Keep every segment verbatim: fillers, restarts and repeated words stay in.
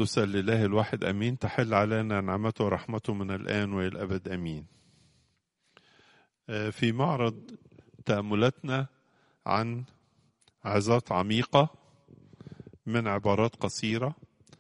القدس لله الواحد أمين. تحل علينا نعمته ورحمته من الآن وإلى الأبد أمين. في معرض تأملاتنا عن عظات عميقة من عبارات قصيرة،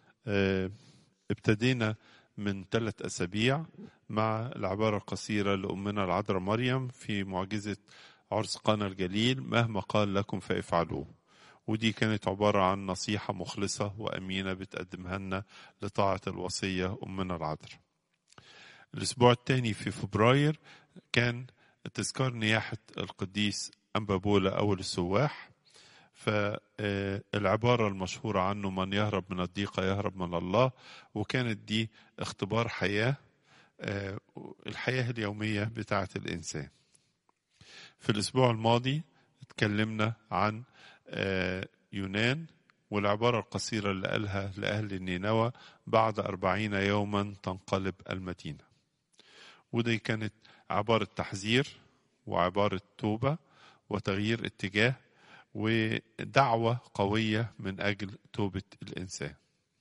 ابتدينا من ثلاث أسابيع مع العبارة القصيرة لأمنا العذراء مريم في معجزة عرس قانا الجليل: مهما قال لكم فافعلوه. ودي كانت عبارة عن نصيحة مخلصة وأمينة بتقدمها لنا لطاعة الوصية أمنا العذراء. الأسبوع الثاني في فبراير كان تذكار نياحة القديس أنبا بولا أول السواح، فالعبارة المشهورة عنه: من يهرب من الضيقة يهرب من الله. وكانت دي اختبار حياة، الحياة اليومية بتاعة الإنسان. في الأسبوع الماضي اتكلمنا عن يونان والعبارة القصيرة اللي قالها لأهل النينوى: بعد أربعين يوما تنقلب المدينة. ودي كانت عبارة تحذير وعبارة توبة وتغيير اتجاه ودعوة قوية من أجل توبة الإنسان.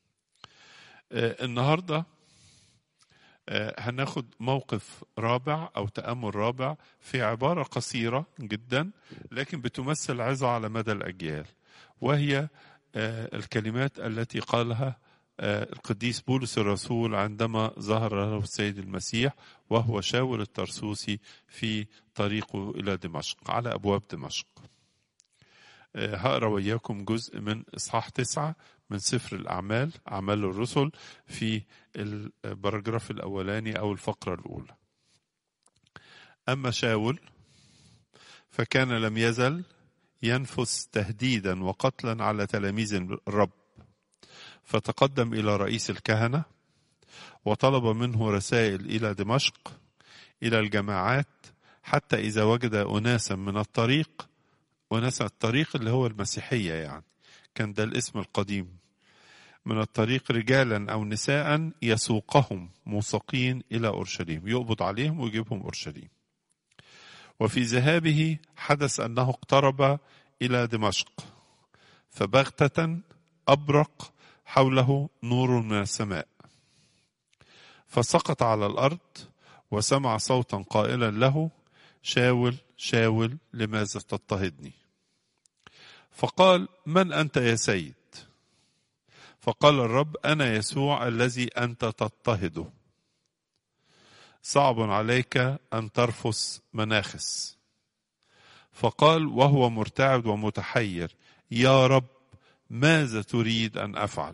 النهاردة هناخد موقف رابع أو تأمل رابع في عبارة قصيرة جدا لكن بتمثل عظة على مدى الأجيال، وهي الكلمات التي قالها القديس بولس الرسول عندما ظهر له السيد المسيح وهو شاول الترسوسي في طريقه إلى دمشق على أبواب دمشق. هقرأ وياكم جزء من إصحاح تسعة من سفر الأعمال، أعمال الرسل، في البراجراف الأولاني أو الفقرة الأولى. أما شاول فكان لم يزل ينفس تهديدا وقتلا على تلاميذ الرب، فتقدم إلى رئيس الكهنة وطلب منه رسائل إلى دمشق إلى الجماعات، حتى إذا وجد أناسا من الطريق، وناس الطريق اللي هو المسيحية يعني، كان ده الاسم القديم، من الطريق رجالا أو نساء يسوقهم موثقين إلى أورشليم، يقبض عليهم ويجيبهم أورشليم. وفي ذهابه حدث أنه اقترب إلى دمشق، فبغتة أبرق حوله نور من السماء، فسقط على الأرض وسمع صوتا قائلا له: شاول شاول لماذا تضطهدني؟ فقال: من أنت يا سيد؟ فقال الرب: أنا يسوع الذي أنت تضطهده، صعب عليك أن ترفس مناخس. فقال وهو مرتعد ومتحير: يا رب ماذا تريد أن أفعل؟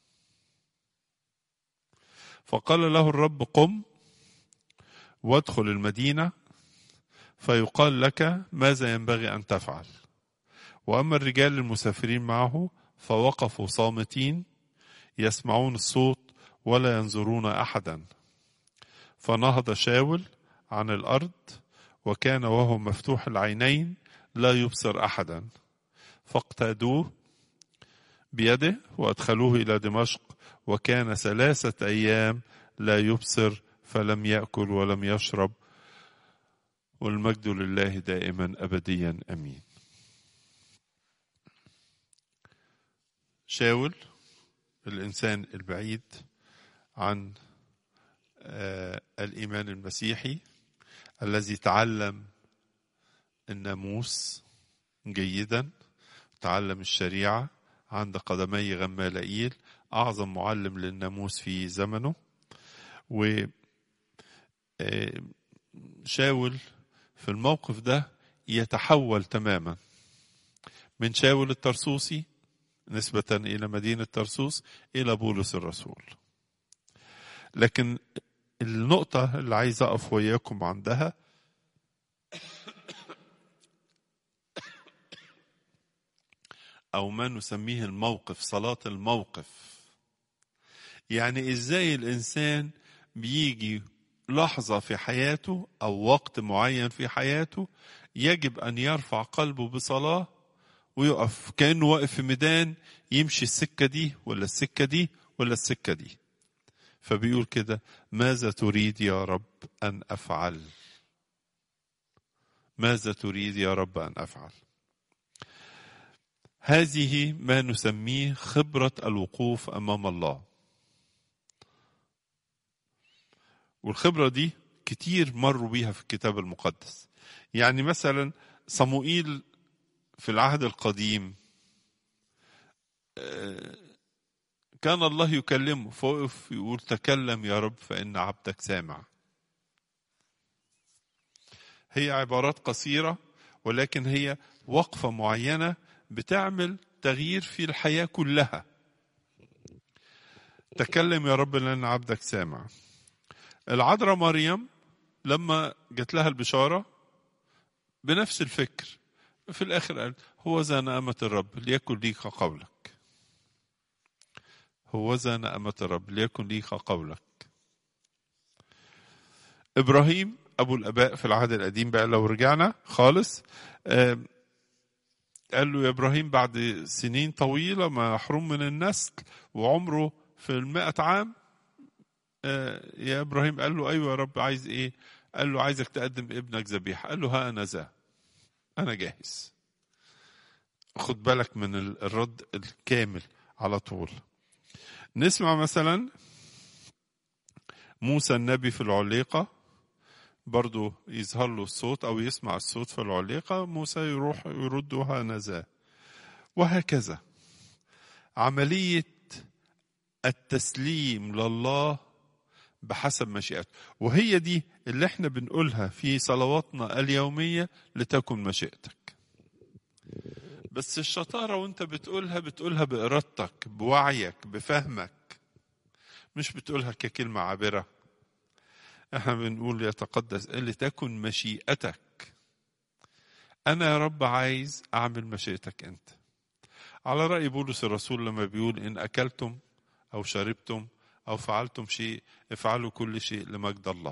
فقال له الرب: قم وادخل المدينة فيقال لك ماذا ينبغي أن تفعل. وأما الرجال المسافرين معه فوقفوا صامتين يسمعون الصوت ولا ينظرون أحدا. فنهض شاول عن الأرض وكان وهو مفتوح العينين لا يبصر أحدا، فاقتادوه بيده وأدخلوه إلى دمشق، وكان ثلاثة أيام لا يبصر فلم يأكل ولم يشرب، والمجد لله دائما أبديا أمين. شاول الإنسان البعيد عن آه الإيمان المسيحي، الذي تعلم الناموس جيدا، تعلم الشريعة عند قدمي غمالائيل، أعظم معلم للناموس في زمنه. وشاول في الموقف ده يتحول تماما من شاول الترسوسي نسبة إلى مدينة ترسوس إلى بولس الرسول. لكن النقطة اللي عايز أقف وياكم عندها أو ما نسميه الموقف، صلاة الموقف. يعني إزاي الإنسان بيجي لحظة في حياته أو وقت معين في حياته يجب أن يرفع قلبه بصلاة ويقف كأنه واقف في ميدان، يمشي السكة دي ولا السكة دي ولا السكة دي. فبيقول كده: ماذا تريد يا رب أن أفعل؟ ماذا تريد يا رب أن أفعل؟ هذه ما نسميه خبرة الوقوف أمام الله. والخبرة دي كتير مروا بيها في الكتاب المقدس. يعني مثلا صموئيل في العهد القديم كان الله يكلمه، فوقف يقول تكلم يا رب فإن عبدك سامع. هي عبارات قصيرة ولكن هي وقفة معينة بتعمل تغيير في الحياة كلها. تكلم يا رب لأن عبدك سامع. العذراء مريم لما جت لها البشارة بنفس الفكر، في الآخر قال هو ذا نعمة الرب ليكن ليك قولك. هو ذا نعمة الرب ليكن ليك قولك. إبراهيم أبو الآباء في العهد القديم بقى لو رجعنا خالص، قال له يا إبراهيم بعد سنين طويلة محروم من النسل وعمره في المائة عام، يا إبراهيم قال له أيوة يا رب عايز إيه؟ قال له عايزك تقدم ابنك ذبيحة. قال له ها أنا ذا، أنا جاهز. خد بالك من الرد الكامل على طول. نسمع مثلا موسى النبي في العليقة، برضو يظهر له الصوت أو يسمع الصوت في العليقة، موسى يروح يرد ها أنا ذا. وهكذا عملية التسليم لله بحسب مشيئته، وهي دي اللي احنا بنقولها في صلواتنا اليومية، لتكن مشيئتك. بس الشطارة وانت بتقولها بتقولها بإرادتك بوعيك بفهمك، مش بتقولها ككلمة عابرة. احنا بنقول يتقدس لتكن مشيئتك. انا يا رب عايز اعمل مشيئتك انت، على رأي بولس الرسول لما بيقول ان اكلتم او شربتم أو فعلتم شيء افعلوا كل شيء لمجد الله.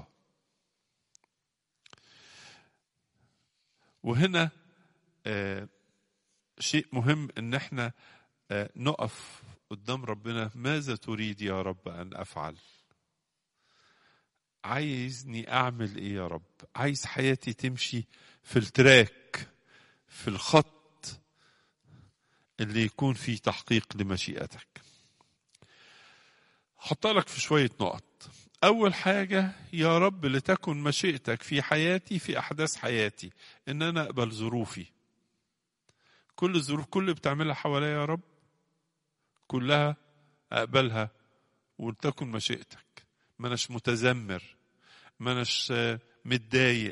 وهنا آه شيء مهم ان احنا آه نقف قدام ربنا، ماذا تريد يا رب ان افعل؟ عايزني اعمل ايه يا رب؟ عايز حياتي تمشي في التراك، في الخط اللي يكون فيه تحقيق لمشيئتك. حط لك في شوية نقط. أول حاجة يا رب لتكن مشيئتك في حياتي، في أحداث حياتي، إن أنا أقبل ظروفي، كل الظروف كل اللي بتعملها حواليا يا رب كلها أقبلها ولتكن مشيئتك. ما أناش متذمر، ما أناش متضايق،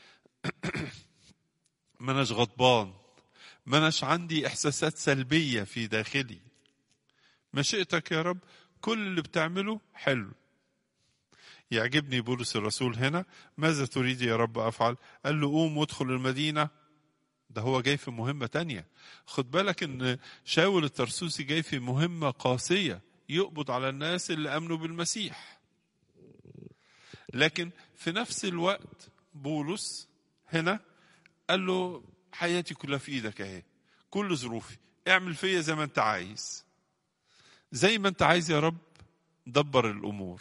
ما أناش غضبان، ما أناش عندي إحساسات سلبية في داخلي. مشيئتك يا رب كل اللي بتعمله حلو. يعجبني بولس الرسول هنا، ماذا تريد يا رب أفعل؟ قال له قوم وادخل المدينة. ده هو جاي في مهمة تانية. خد بالك ان شاول الترسوسي جاي في مهمة قاسية، يقبض على الناس اللي أمنوا بالمسيح. لكن في نفس الوقت بولس هنا قال له حياتي كلها في ايدك اهي، كل ظروفي اعمل فيا زي ما انت عايز، زي ما انت عايز يا رب دبر الأمور.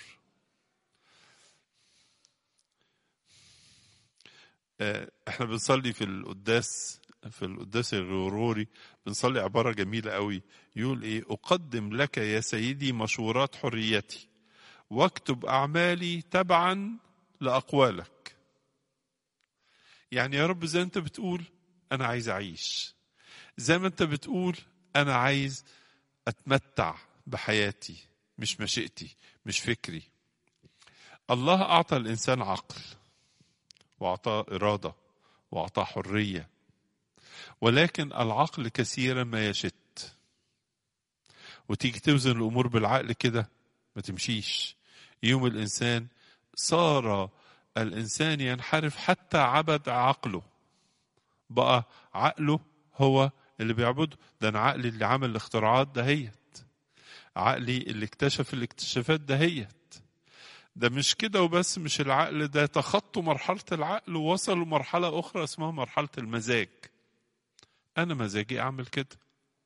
احنا بنصلي في القداس، في القداس الغروري بنصلي عبارة جميلة قوي، يقول ايه؟ أقدم لك يا سيدي مشورات حريتي واكتب أعمالي تبعا لأقوالك. يعني يا رب زي انت بتقول أنا عايز أعيش، زي ما انت بتقول أنا عايز أتمتع بحياتي، مش مشيئتي مش فكري. الله أعطى الإنسان عقل وأعطاه إرادة وأعطاه حرية، ولكن العقل كثيرا ما يشت، وتيجي توزن الأمور بالعقل كده ما تمشيش. يوم الإنسان صار الإنسان ينحرف حتى عبد عقله، بقى عقله هو اللي بيعبده. ده أنا عقلي اللي عمل الاختراعات دهيت، عقلي اللي اكتشف الاكتشافات دهيت. ده مش كده وبس، مش العقل ده، تخطوا مرحلة العقل ووصلوا مرحلة أخرى اسمها مرحلة المزاج. أنا مزاجي أعمل كده،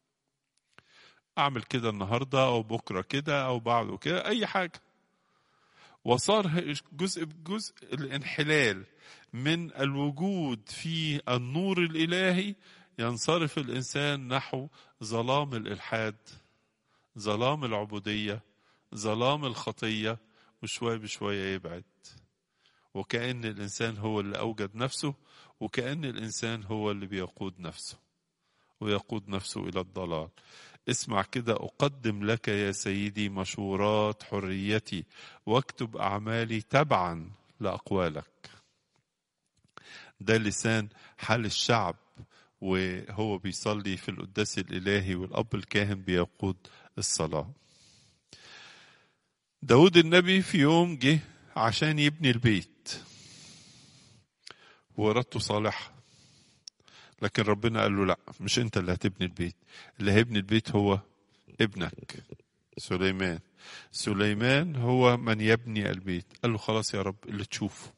أعمل كده النهاردة أو بكرة كده أو بعده كده، أي حاجة. وصار جزء بجزء الانحلال من الوجود في النور الإلهي، ينصرف الإنسان نحو ظلام الإلحاد، ظلام العبودية، ظلام الخطية، وشوية بشوية يبعد. وكأن الإنسان هو اللي أوجد نفسه، وكأن الإنسان هو اللي بيقود نفسه ويقود نفسه إلى الضلال. اسمع كده: أقدم لك يا سيدي مشورات حريتي، واكتب أعمالي تبعا لأقوالك. ده لسان حال الشعب وهو بيصلي في القداس الإلهي، والأب الكاهن بيقود الصلاة. داود النبي في يوم جه عشان يبني البيت وإرادته صالحة، لكن ربنا قال له لا، مش انت اللي هتبني البيت، اللي هيبني البيت هو ابنك سليمان. سليمان هو من يبني البيت. قال له خلاص يا رب اللي تشوفه.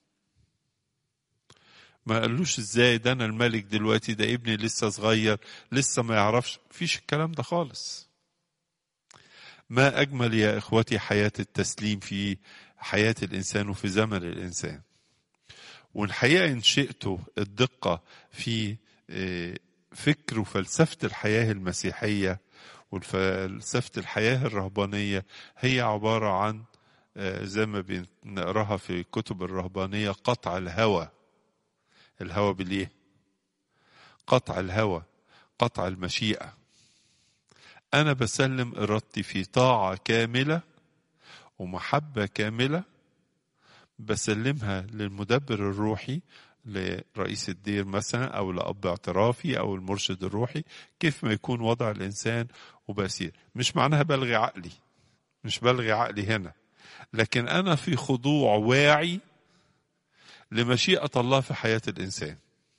ما قالوش ازاي، ده انا الملك دلوقتي، ده ابني لسه صغير لسه ما يعرفش، فيش الكلام ده خالص. ما اجمل يا اخوتي حياة التسليم في حياة الانسان وفي زمن الانسان. والحقيقة إن شئتوا الدقة في فكر وفلسفة الحياة المسيحية وفلسفة الحياة الرهبانية، هي عبارة عن زي ما بنقراها في كتب الرهبانية قطع الهوى. الهوى بالإيه؟ قطع الهوى، قطع المشيئة. أنا بسلم إرادتي في طاعة كاملة ومحبة كاملة، بسلمها للمدبر الروحي، لرئيس الدير مثلا أو لأب اعترافي أو المرشد الروحي، كيف ما يكون وضع الإنسان وبسير. مش معناها بلغي عقلي، مش بلغي عقلي هنا، لكن أنا في خضوع واعي لمشيئة الله في حياة الإنسان،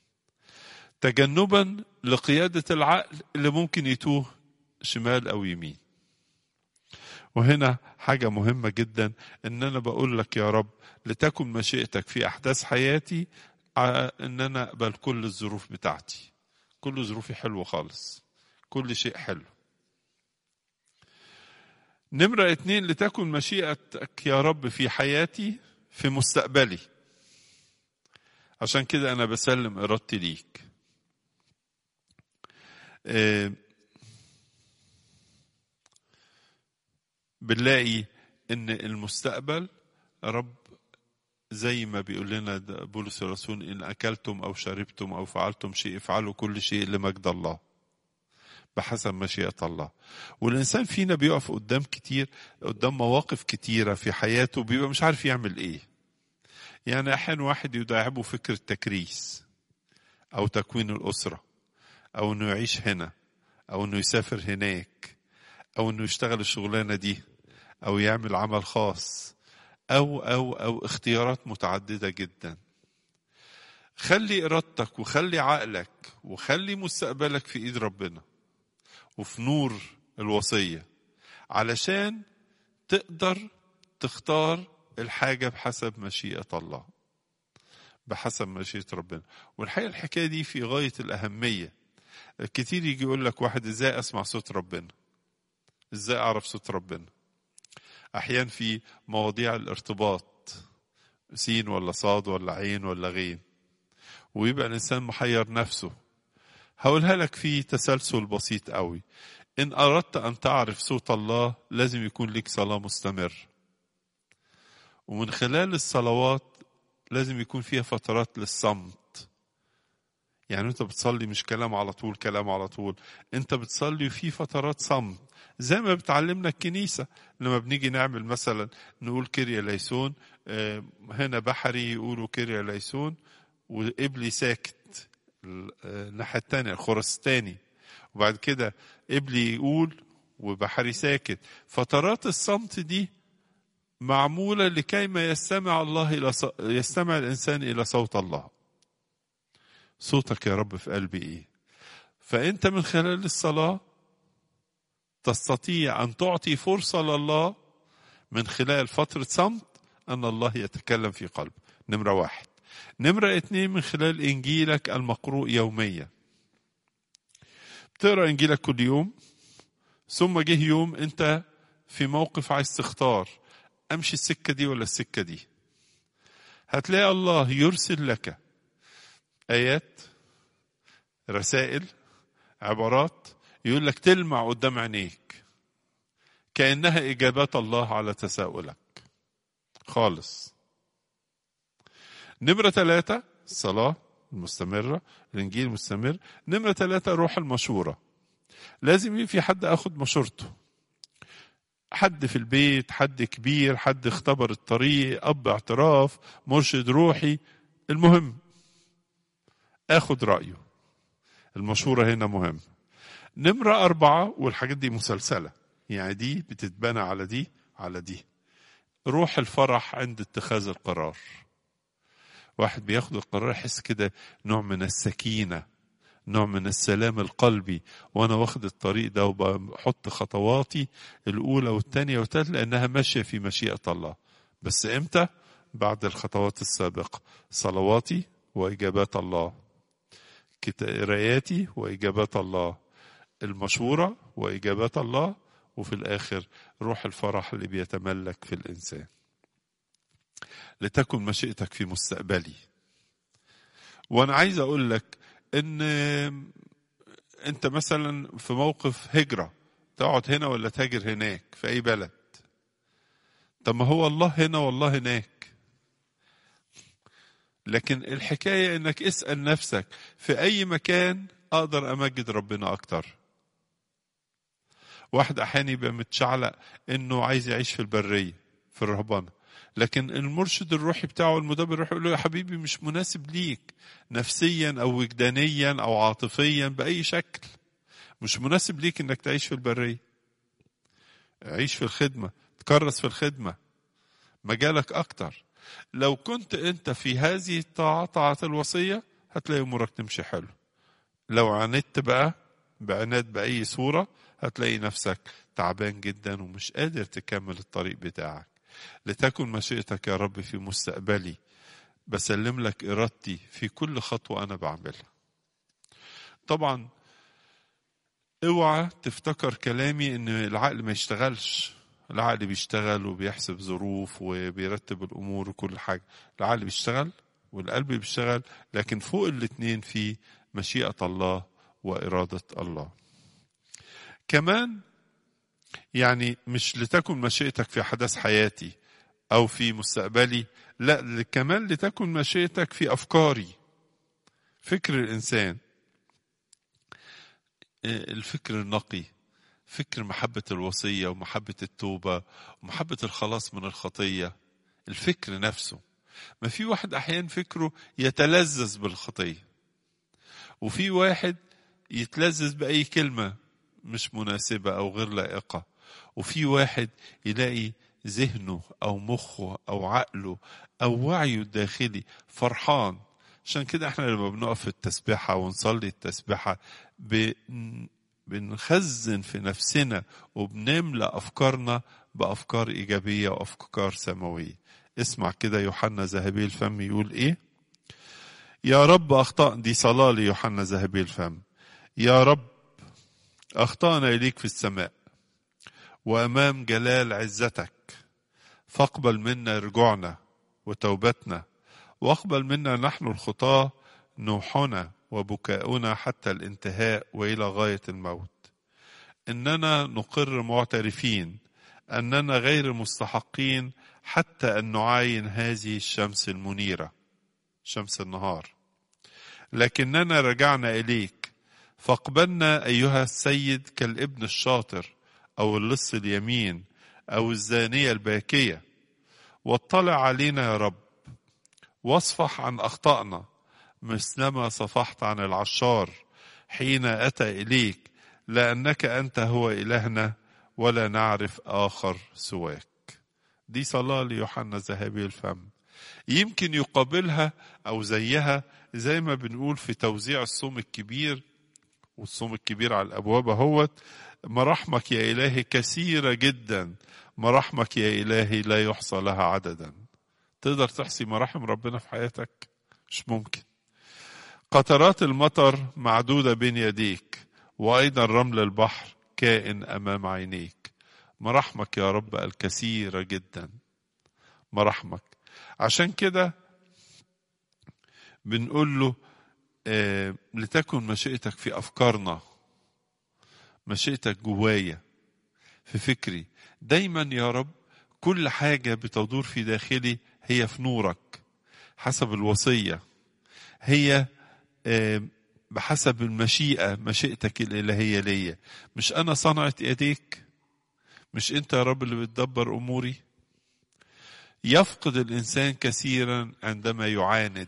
تجنبا لقيادة العقل اللي ممكن يتوه شمال أو يمين. وهنا حاجة مهمة جدا، ان انا بقول لك يا رب لتكن مشيئتك في احداث حياتي، ان انا اقبل كل الظروف بتاعتي، كل ظروفي حلوة خالص، كل شيء حلو. نمرة اتنين: لتكن مشيئتك يا رب في حياتي في مستقبلي. عشان كده انا بسلم ارادتي ليك. اه بنلاقي ان المستقبل رب زي ما بيقول لنا بولس الرسول: إن أكلتم أو شربتم أو فعلتم شيء افعلوا كل شيء لمجد الله بحسب مشيئة الله. والإنسان فينا بيقف قدام كتير، قدام مواقف كتيرة في حياته، بيبقى مش عارف يعمل إيه. يعني أحيانا واحد يداعبه فكرة تكريس أو تكوين الأسرة، أو إنه يعيش هنا، أو إنه يسافر هناك، أو إنه يشتغل الشغلانة دي، أو يعمل عمل خاص، أو أو أو اختيارات متعددة جدا. خلي إرادتك وخلي عقلك وخلي مستقبلك في إيد ربنا وفي نور الوصية، علشان تقدر تختار الحاجة بحسب مشيئة الله، بحسب مشيئة ربنا. والحقيقة الحكاية دي في غاية الأهمية. كتير يجي يقول لك واحد: إزاي أسمع صوت ربنا؟ إزاي أعرف صوت ربنا؟ أحيانا في مواضيع الارتباط، سين ولا صاد ولا عين ولا غين، ويبقى الإنسان محير نفسه. هقولها لك في تسلسل بسيط قوي: إن أردت أن تعرف صوت الله لازم يكون لك صلاة مستمر، ومن خلال الصلوات لازم يكون فيها فترات للصمت. يعني أنت بتصلي مش كلام على طول، كلام على طول، أنت بتصلي وفي فترات صمت، زي ما بتعلمنا الكنيسة. لما بنيجي نعمل مثلا نقول كيريا ليسون، هنا بحري يقولوا كيريا ليسون وقبلي ساكت الناحية التانية الخرستاني، وبعد كده قبلي يقول وبحري ساكت. فترات الصمت دي معمولة لكي ما يستمع الله إلى ص... يستمع الإنسان إلى صوت الله. صوتك يا رب في قلبي إيه؟ فأنت من خلال الصلاة تستطيع أن تعطي فرصة لله من خلال فترة صمت أن الله يتكلم في قلب. نمرة واحد. نمرة اتنين: من خلال إنجيلك المقروء يوميا. بتقرأ إنجيلك كل يوم، ثم جه يوم أنت في موقف عايز تختار أمشي السكة دي ولا السكة دي، هتلاقي الله يرسل لك آيات، رسائل، عبارات، يقول لك تلمع قدام عينيك كأنها إجابات الله على تساؤلك خالص. نمرة ثلاثة الصلاة المستمرة، الإنجيل المستمر. نمرة ثلاثة روح المشورة. لازم يبقى في حد أخد مشورته، حد في البيت، حد كبير، حد اختبر الطريق، أب اعتراف، مرشد روحي، المهم أخد رأيه. المشورة هنا مهم. نمرة أربعة، والحاجات دي مسلسلة، يعني دي بتتبنى على دي على دي، روح الفرح عند اتخاذ القرار. واحد بياخد القرار يحس كده نوع من السكينة، نوع من السلام القلبي، وانا واخد الطريق ده وبحط خطواتي الاولى والثانيه والثالثه لانها ماشيه في مشيئه الله. بس امتى؟ بعد الخطوات السابقه، صلواتي واجابات الله، قراءاتي واجابات الله، المشوره واجابات الله، وفي الاخر روح الفرح اللي بيتملك في الانسان. لتكن مشيئتك في مستقبلي. وانا عايز اقول لك ان انت مثلا في موقف هجرة، تقعد هنا ولا تهاجر هناك في اي بلد؟ طب ما هو الله هنا والله هناك. لكن الحكاية انك اسأل نفسك في اي مكان اقدر امجد ربنا اكتر. واحد احيانا يبقى متشعلق انه عايز يعيش في البرية في الرهبنة، لكن المرشد الروحي بتاعه المدبر الروحي يقول له يا حبيبي مش مناسب ليك نفسيا او وجدانيا او عاطفيا باي شكل، مش مناسب ليك انك تعيش في البرية. عيش في الخدمة، تكرس في الخدمة، مجالك اكتر. لو كنت انت في هذه الطاعة، طاعة الوصية، هتلاقي امورك تمشي حلو. لو عاندت بقى بعناد باي صورة هتلاقي نفسك تعبان جدا ومش قادر تكمل الطريق بتاعك. لتكن مشيئتك يا رب في مستقبلي، بسلم لك ارادتي في كل خطوة انا بعملها. طبعا اوعى تفتكر كلامي ان العقل ما يشتغلش. العقل بيشتغل وبيحسب ظروف وبيرتب الامور وكل حاجة. العقل بيشتغل والقلب بيشتغل، لكن فوق الاتنين في مشيئة الله وإرادة الله. كمان يعني مش لتكن مشيئتك في أحداث حياتي أو في مستقبلي، لا، كمان لتكن مشيئتك في أفكاري، فكر الإنسان، الفكر النقي، فكر محبة الوصية ومحبة التوبة ومحبة الخلاص من الخطية. الفكر نفسه، ما في واحد أحيان فكره يتلذذ بالخطية، وفي واحد يتلذذ بأي كلمة مش مناسبة أو غير لائقة، وفي واحد يلاقي ذهنه أو مخه أو عقله أو وعيه الداخلي فرحان. عشان كده احنا لما بنقف في التسبيحة ونصلي التسبيحة بنخزن في نفسنا وبنملأ أفكارنا بأفكار إيجابية وأفكار سماوية. اسمع كده يوحنا ذهبي الفم يقول إيه؟ يا رب أخطأ، دي صلاة ليوحنا ذهبي الفم. يا رب أخطأنا إليك في السماء وأمام جلال عزتك، فاقبل منا رجوعنا وتوبتنا، واقبل منا نحن الخطاة نوحنا وبكاؤنا حتى الانتهاء وإلى غاية الموت. إننا نقر معترفين أننا غير مستحقين حتى أن نعاين هذه الشمس المنيرة، شمس النهار، لكننا رجعنا إليك فاقبلنا أيها السيد كالابن الشاطر أو اللص اليمين أو الزانية الباكية، واطلع علينا يا رب واصفح عن أخطائنا مثلما صفحت عن العشار حين أتى إليك، لأنك أنت هو إلهنا ولا نعرف آخر سواك. دي صلاة ليوحنا ذهبي الفم. يمكن يقابلها أو زيها زي ما بنقول في توزيع الصوم الكبير، والصوم الكبير على الأبواب اهوت: مراحمك يا إلهي كثيرة جدا، مراحمك يا إلهي لا يحصى لها عددا. تقدر تحصي مراحم ربنا في حياتك؟ مش ممكن. قطرات المطر معدودة بين يديك، وأيضا رمل البحر كائن أمام عينيك. مراحمك يا رب الكثيرة جدا، مراحمك. عشان كده بنقول له آه لتكن مشيئتك في أفكارنا، مشيئتك جوايا في فكري دايما يا رب. كل حاجة بتدور في داخلي هي في نورك. حسب الوصية، هي بحسب المشيئة، مشيئتك الإلهية ليا. مش أنا صنعت يديك، مش أنت يا رب اللي بتدبر أموري. يفقد الإنسان كثيرا عندما يعاند،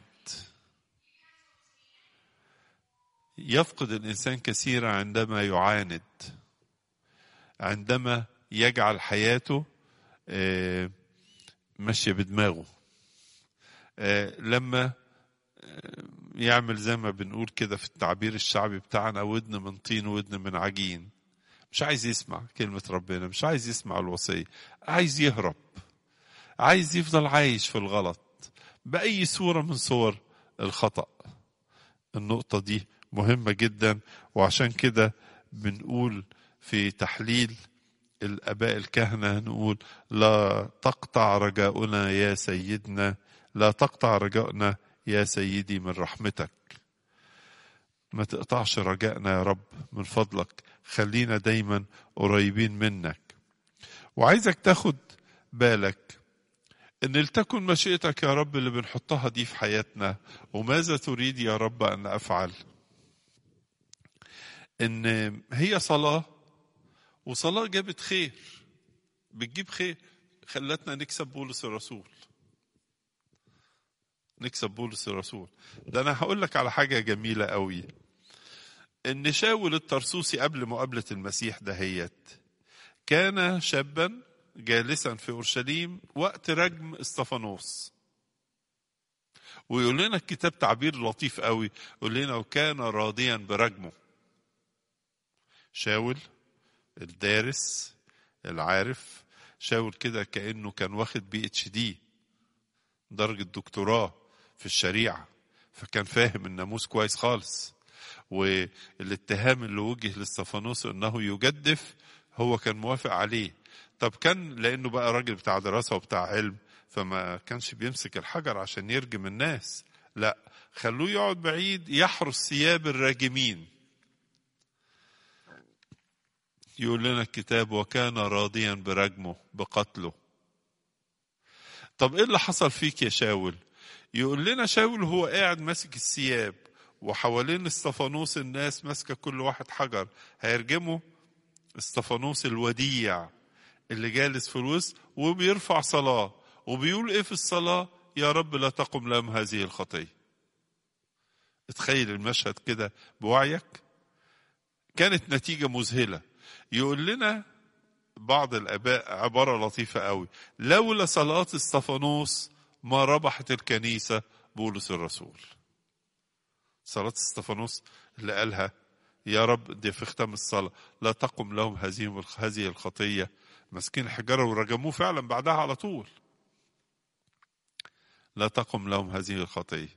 يفقد الإنسان كثيرا عندما يعاند، عندما يجعل حياته ماشية بدماغه، لما يعمل زي ما بنقول كده في التعبير الشعبي بتاعنا ودن من طين ودن من عجين. مش عايز يسمع كلمة ربنا، مش عايز يسمع الوصية، عايز يهرب، عايز يفضل عايش في الغلط بأي صورة من صور الخطأ. النقطة دي مهمة جدا، وعشان كده بنقول في تحليل الآباء الكهنة نقول لا تقطع رجاؤنا يا سيدنا، لا تقطع رجاؤنا يا سيدي من رحمتك. ما تقطعش رجائنا يا رب من فضلك، خلينا دايما قريبين منك. وعايزك تاخد بالك ان لتكن مشيئتك يا رب اللي بنحطها دي في حياتنا. وماذا تريد يا رب ان افعل؟ ان هي صلاة، وصلاة جابت خير، بتجيب خير، خلتنا نكسب بولس الرسول، نكسب بولس الرسول. ده انا هقول لك على حاجة جميلة قوي، ان شاول الطرسوسي قبل مقابلة المسيح دهيت كان شابا جالسا في اورشليم وقت رجم اسطفانوس. ويقول لنا الكتاب تعبير لطيف قوي، يقول لنا وكان راضيا برجمه. شاول الدارس العارف، شاول كده كأنه كان واخد بي اتش دي، درجة دكتوراه في الشريعة، فكان فاهم الناموس كويس خالص. والاتهام اللي وجه لاستفانوس انه يجدف هو كان موافق عليه. طب كان لانه بقى راجل بتاع دراسة وبتاع علم، فما كانش بيمسك الحجر عشان يرجم الناس، لا، خلوه يقعد بعيد يحرس ثياب الراجمين. يقول لنا الكتاب وكان راضيا برجمه بقتله. طب ايه اللي حصل فيك يا شاول؟ يقول لنا شاول هو قاعد ماسك الثياب، وحوالين استفانوس الناس ماسكه كل واحد حجر هيرجمه. استفانوس الوديع اللي جالس في الوسط وبيرفع صلاه، وبيقول ايه في الصلاه؟ يا رب لا تقم لهم هذه الخطيه. اتخيل المشهد كده بوعيك. كانت نتيجه مذهله. يقول لنا بعض الآباء عبارة لطيفة قوي، لولا صلاة استفانوس ما ربحت الكنيسة بولس الرسول. صلاة استفانوس اللي قالها يا رب دي في ختام الصلاة لا تقم لهم هذه هذه الخطية، مسكين الحجارة ورجموه فعلا بعدها على طول. لا تقم لهم هذه الخطية.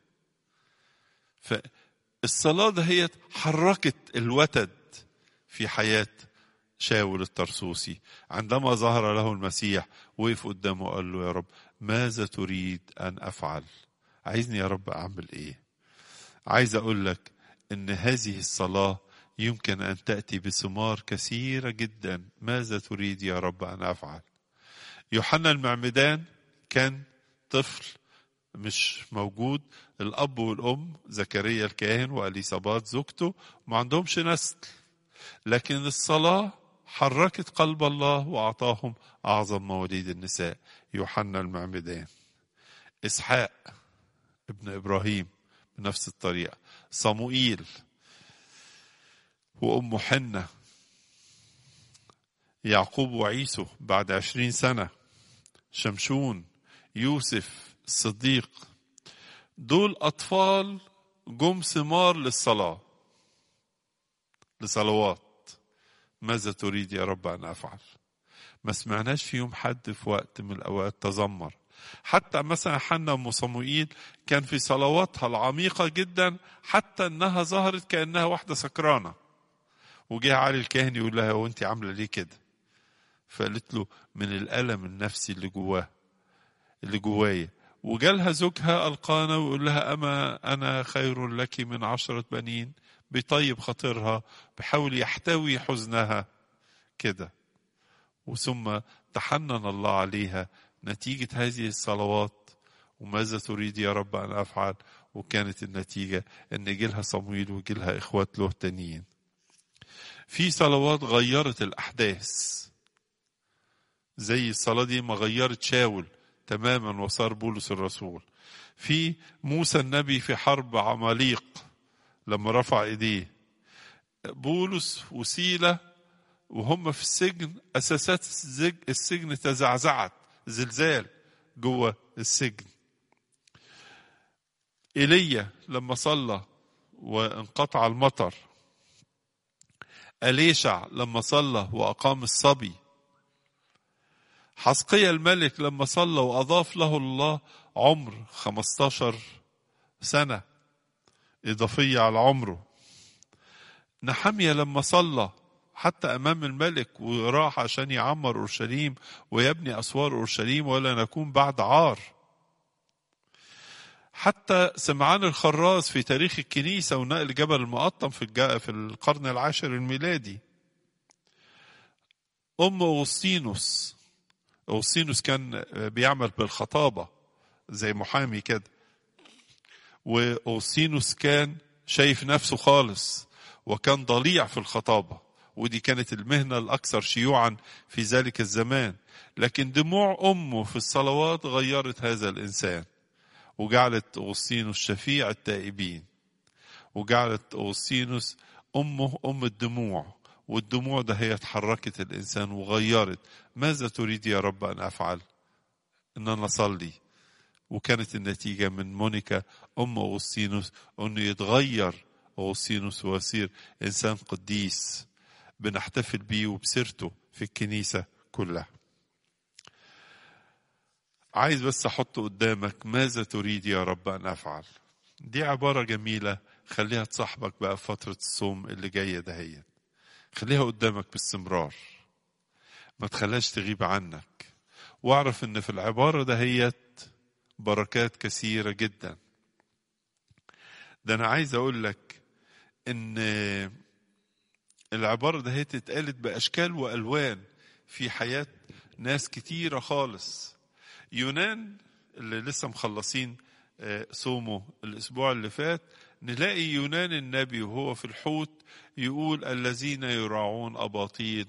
فالصلاة دهيت حركت الوتد في حياة شاول الطرسوسي. عندما ظهر له المسيح وقف قدامه وقال له يا رب ماذا تريد أن أفعل؟ عايزني يا رب أعمل إيه؟ عايز أقول لك إن هذه الصلاة يمكن أن تأتي بثمار كثيرة جدا. ماذا تريد يا رب أن أفعل؟ يوحنا المعمدان كان طفل مش موجود، الأب والأم زكريا الكاهن وأليصابات زوجته ما عندهمش نسل، لكن الصلاة حركت قلب الله وأعطاهم أعظم مواليد النساء يوحنا المعمدان. إسحاق ابن إبراهيم بنفس الطريقة، صموئيل وأم حنة، يعقوب وعيسو بعد عشرين سنة، شمشون، يوسف الصديق، دول أطفال جم ثمار للصلاة، لصلوات. ماذا تريد يا رب أن أفعل؟ ما سمعناش فيهم حد في وقت من الأوقات تذمر. حتى مثلا حنا أم صموئيل كان في صلواتها العميقة جدا حتى أنها ظهرت كأنها واحدة سكرانة، وجاء علي الكاهن يقول لها وانت عاملة ليه كده؟ فقالت له من الألم النفسي اللي جواه اللي جوايا. وجالها زوجها القانا ويقول لها أما أنا خير لك من عشرة بنين، بيطيب خاطرها، بيحاول يحتوي حزنها كده. وثم تحنن الله عليها نتيجة هذه الصلوات، وماذا تريد يا رب أن أفعل؟ وكانت النتيجة أن جيلها صمويل وجيلها إخوات له تانيين. في صلوات غيرت الأحداث، زي الصلاة دي ما غيرت شاول تماما وصار بولس الرسول. في موسى النبي في حرب عماليق لما رفع ايديه، بولس وسيلة وهم في السجن أساسات السجن تزعزعت، زلزال جوه السجن. إيليا لما صلى وانقطع المطر، أليشع لما صلى وأقام الصبي، حزقيا الملك لما صلى وأضاف له الله عمر خمستاشر سنة إضافية على عمره، نحميا لما صلى حتى أمام الملك وراح عشان يعمر أورشليم ويبني أسوار أورشليم ولا نكون بعد عار، حتى سمعان الخراز في تاريخ الكنيسة ونقل جبل المقطم في في القرن العاشر الميلادي، أم أوسطينوس. أوسطينوس كان بيعمل بالخطابة زي محامي كده، وأوسطينوس كان شايف نفسه خالص وكان ضليع في الخطابة، ودي كانت المهنة الأكثر شيوعا في ذلك الزمان. لكن دموع أمه في الصلوات غيرت هذا الإنسان، وجعلت أوسطينوس شفيع التائبين، وجعلت أوسطينوس أمه أم الدموع، والدموع ده هي تحركت الإنسان وغيرت. ماذا تريد يا رب أن أفعل؟ إن أنا أصلي. وكانت النتيجة من مونيكا أم أوسطينوس أنه يتغير أوسطينوس ويصير إنسان قديس بنحتفل بيه وبسيرته في الكنيسة كلها. عايز بس أحط قدامك ماذا تريد يا رب أن أفعل. دي عبارة جميلة، خليها تصاحبك بقى في فترة الصوم اللي جاية دهيت، خليها قدامك باستمرار، ما تخليهاش تغيب عنك. واعرف ان في العبارة دهيت بركات كثيرة جدا. ده انا عايز اقول لك ان العبارة دهيت اتقالت باشكال والوان في حياة ناس كتيرة خالص. يونان اللي لسه مخلصين صومه الاسبوع اللي فات، نلاقي يونان النبي وهو في الحوت يقول الذين يراعون أباطيل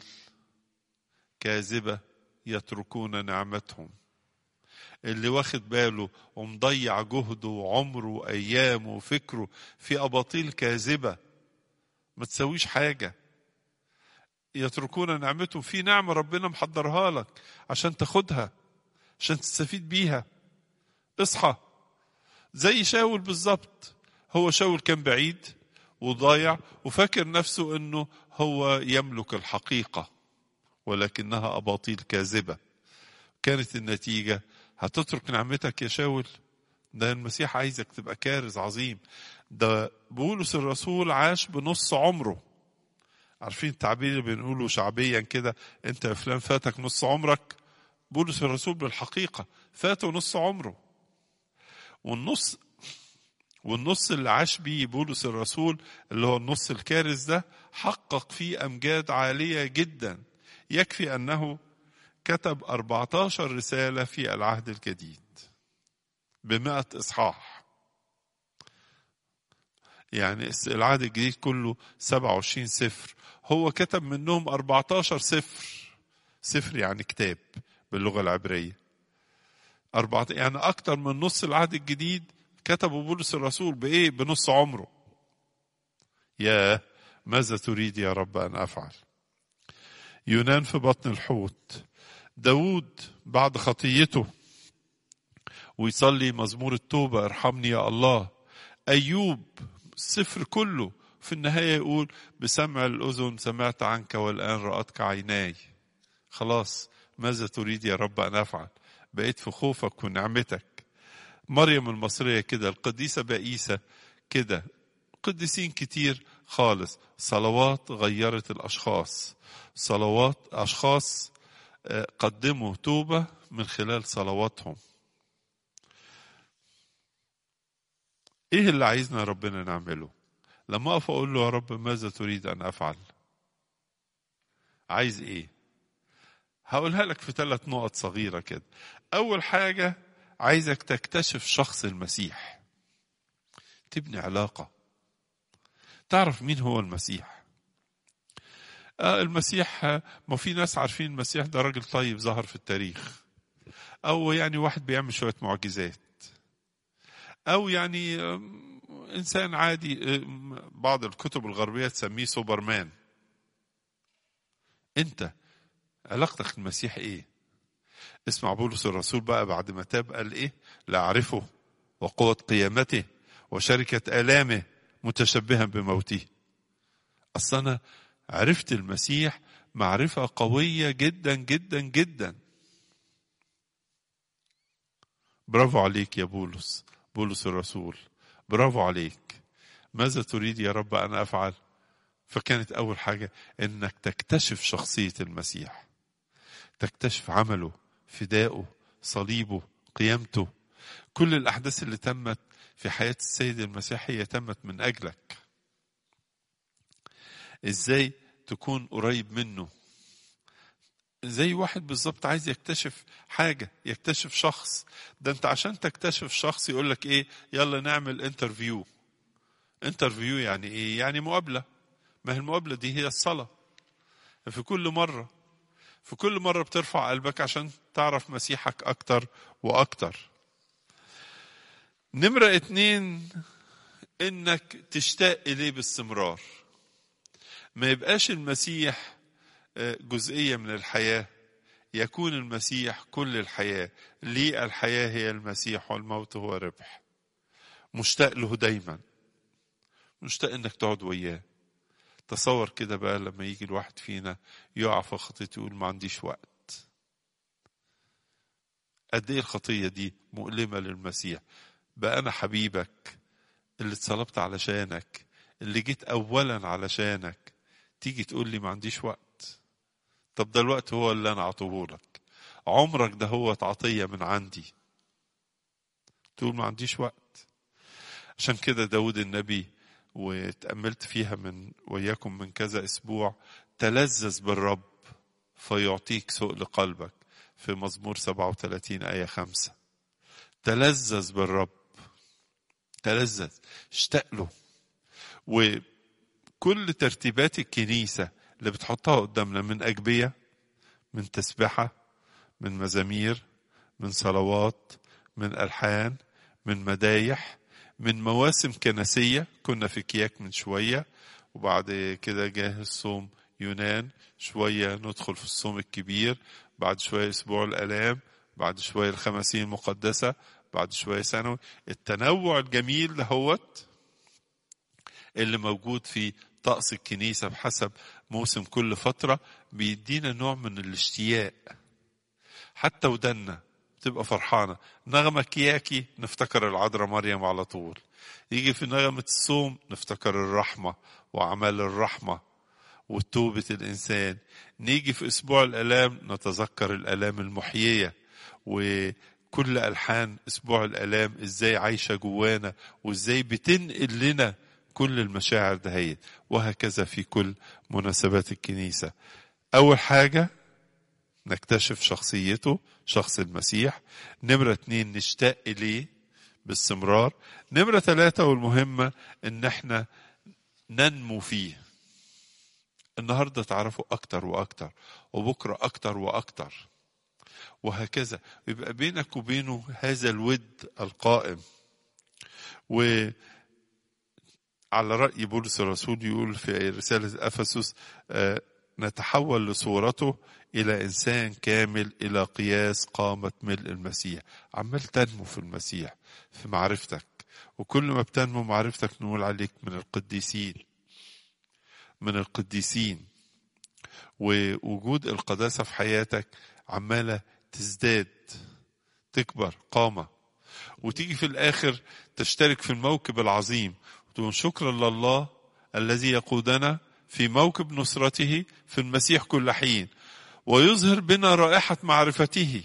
كاذبة يتركون نعمتهم. اللي واخد باله ومضيع جهده وعمره وأيامه وفكره في أباطيل كاذبة ما تسويش حاجة، يتركون نعمتهم. في نعمة ربنا محضرها لك عشان تاخدها، عشان تستفيد بيها. اصحى زي شاول بالظبط. هو شاول كان بعيد وضايع وفاكر نفسه انه هو يملك الحقيقة، ولكنها أباطيل كاذبة. كانت النتيجة هتترك نعمتك يا شاول؟ ده المسيح عايزك تبقى كارز عظيم. ده بولس الرسول عاش بنص عمره. عارفين التعبير اللي بنقوله شعبيا كده، انت يا فلان فاتك نص عمرك؟ بولس الرسول بالحقيقة فاته نص عمره. والنص والنص اللي عاش بيه بولس الرسول اللي هو النص الكارث ده حقق فيه أمجاد عالية جدا. يكفي أنه كتب أربعة عشر رسالة في العهد الجديد بمئة إصحاح. يعني العهد الجديد كله سبعة وعشرين سفر، هو كتب منهم أربعة عشر سفر. سفر يعني كتاب باللغة العبرية. أربعة يعني أكتر من نص العهد الجديد كتبه بولس الرسول بإيه؟ بنص عمره. يا ماذا تريد يا رب أن أفعل؟ يونان في بطن الحوت، داود بعد خطيته ويصلي مزمور التوبة ارحمني يا الله، أيوب السفر كله في النهاية يقول بسمع الأذن سمعت عنك والآن رأتك عيناي. خلاص ماذا تريد يا رب أن أفعل؟ بقيت في خوفك ونعمتك. مريم المصرية كده، القديسة بائسة كده، قديسين كتير خالص. صلوات غيرت الأشخاص، صلوات أشخاص قدموا توبة من خلال صلواتهم. إيه اللي عايزنا ربنا نعمله؟ لما أقف أقول له يا رب ماذا تريد أن أفعل؟ عايز إيه؟ هقولها لك في ثلاث نقط صغيرة كده. أول حاجة عايزك تكتشف شخص المسيح، تبني علاقة، تعرف مين هو المسيح. آه المسيح، ما في ناس عارفين المسيح ده راجل طيب ظهر في التاريخ، أو يعني واحد بيعمل شوية معجزات، أو يعني إنسان عادي بعض الكتب الغربية تسميه سوبرمان. أنت علاقتك بالمسيح إيه؟ اسمع بولس الرسول بقى بعد ما تاب قال إيه؟ لأعرفه وقوة قيامته وشركة آلامه متشبها بموته. أصلا أنا عرفت المسيح معرفة قوية جدا جدا جدا. برافو عليك يا بولس، بولس الرسول، برافو عليك. ماذا تريد يا رب أن أفعل؟ فكانت أول حاجة إنك تكتشف شخصية المسيح، تكتشف عمله، فدائه، صليبه، قيامته. كل الأحداث اللي تمت في حياة السيد المسيح هي تمت من أجلك. إزاي تكون قريب منه؟ زي واحد بالظبط عايز يكتشف حاجة، يكتشف شخص. ده انت عشان تكتشف شخص يقولك ايه؟ يلا نعمل انترفيو. انترفيو يعني ايه؟ يعني مقابلة. ما هي المقابلة دي هي الصلاة. في كل مرة في كل مرة بترفع قلبك عشان تعرف مسيحك أكتر وأكتر. نمرة اتنين، إنك تشتاق إليه باستمرار. ما يبقاش المسيح جزئية من الحياة، يكون المسيح كل الحياة. لي الحياة هي المسيح والموت هو ربح. مشتاق له دايما، مشتاق إنك تقعد وياه. تصور كده بقى لما يجي الواحد فينا يقع في خطية يقول ما عنديش وقت. قد ايه الخطية دي مؤلمة للمسيح. بقى أنا حبيبك اللي اتصلبت علشانك، اللي جيت أولا علشانك، تيجي تقول لي ما عنديش وقت. طب ده الوقت هو اللي أنا عطوهولك، عمرك ده هو عطية من عندي، تقول ما عنديش وقت. عشان كده داود النبي، وتأملت فيها من وياكم من كذا أسبوع، تلذذ بالرب فيعطيك سؤل قلبك في مزمور سبعة وثلاثين آية خمسة. تلذذ بالرب، تلذذ، اشتاق له. وكل ترتيبات الكنيسة اللي بتحطها قدامنا من أجبية، من تسبحة، من مزامير، من صلوات، من ألحان، من مدايح، من مواسم كنسية. كنا في كياك من شوية، وبعد كده جاه الصوم يونان، شوية ندخل في الصوم الكبير، بعد شوية أسبوع الآلام، بعد شوية الخمسين المقدسة، بعد شوية سنوي. التنوع الجميل دهوت اللي موجود في طقس الكنيسة بحسب موسم كل فترة بيدينا نوع من الاشتياق. حتى ودنا تبقى فرحانة. نغمة كياكي نفتكر العذراء مريم على طول. يجي في نغمة الصوم نفتكر الرحمة وأعمال الرحمة وتوبة الإنسان. نيجي في أسبوع الآلام نتذكر الآلام المحيية، وكل ألحان أسبوع الآلام إزاي عايشة جوانا وإزاي بتنقل لنا كل المشاعر دهيت. وهكذا في كل مناسبات الكنيسة. أول حاجة نكتشف شخصيته، شخص المسيح. نمرة اتنين نشتاق إليه باستمرار. نمرة ثلاثة والمهمة إن احنا ننمو فيه. النهاردة تعرفوا أكتر وأكتر، وبكرة أكتر وأكتر، وهكذا يبقى بينك وبينه هذا الود القائم. وعلى رأي بولس الرسول يقول في رسالة أفسس آه نتحول لصورته إلى إنسان كامل إلى قياس قامة ملء المسيح. عمال تنمو في المسيح في معرفتك، وكل ما بتنمو معرفتك نقول عليك من القديسين، من القديسين. ووجود القداسة في حياتك عمالة تزداد، تكبر قامة، وتيجي في الآخر تشترك في الموكب العظيم وتقول شكرا لله الذي يقودنا في موكب نصرته في المسيح كل حين ويظهر بنا رائحة معرفته،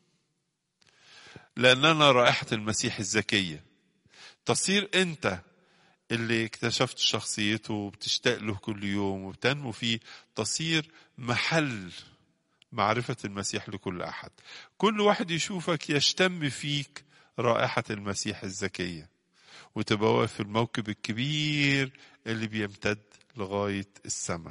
لأننا رائحة المسيح الزكية. تصير أنت اللي اكتشفت شخصيته وبتشتاق له كل يوم وبتنمو فيه، تصير محل معرفة المسيح لكل أحد. كل واحد يشوفك يشتم فيك رائحة المسيح الزكية، وتبقى واقف في الموكب الكبير اللي بيمتد لغاية السماء.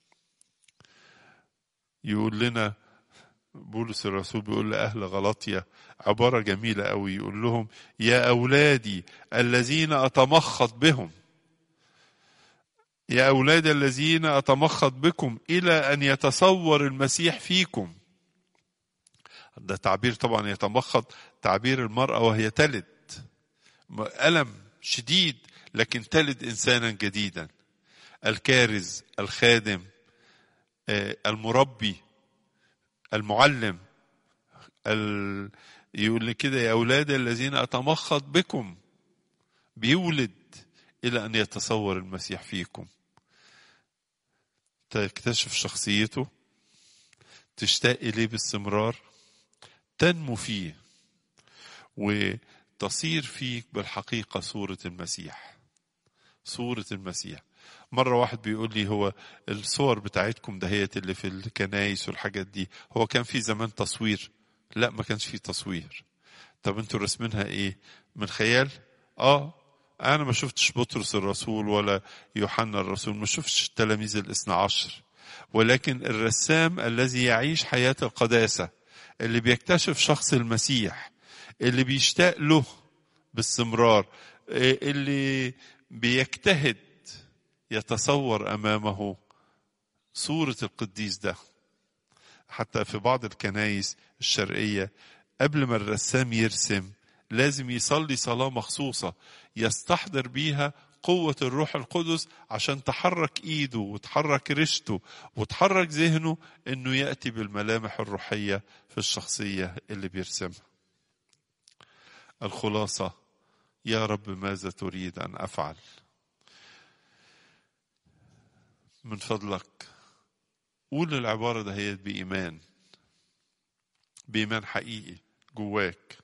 يقول لنا بولس الرسول، بيقول لأهل غلاطيا عبارة جميلة قوي، يقول لهم: يا أولادي الذين أتمخض بهم، يا أولاد الذين أتمخض بكم إلى أن يتصور المسيح فيكم. ده تعبير طبعا، يتمخض تعبير المرأة وهي تلد، ألم شديد، لكن تلد إنسانا جديدا. الكارز، الخادم، المربي، المعلم، ال... يقول لي كده: يا أولاد الذين أتمخض بكم، بيولد إلى أن يتصور المسيح فيكم. تكتشف شخصيته، تشتاق إليه باستمرار، تنمو فيه، وتصير فيك بالحقيقة صورة المسيح. صورة المسيح. مرة واحد بيقول لي: هو الصور بتاعتكم دهيت اللي في الكنايس والحاجات دي، هو كان في زمان تصوير؟ لا، ما كانش في تصوير. طب انتوا رسمينها ايه؟ من خيال؟ اه انا ما شفتش بطرس الرسول ولا يوحنا الرسول، ما شفتش التلاميذ الاثنى عشر، ولكن الرسام الذي يعيش حياة القداسة، اللي بيكتشف شخص المسيح، اللي بيشتاق له باستمرار، اللي بيجتهد يتصور أمامه صورة القديس ده. حتى في بعض الكنائس الشرقية قبل ما الرسام يرسم لازم يصلي صلاة مخصوصة يستحضر بيها قوة الروح القدس عشان تحرك ايده وتحرك رشته وتحرك ذهنه انه يأتي بالملامح الروحية في الشخصية اللي بيرسمها. الخلاصة: يا رب ماذا تريد أن أفعل؟ من فضلك قول العبارة دهيت بإيمان، بإيمان حقيقي جواك،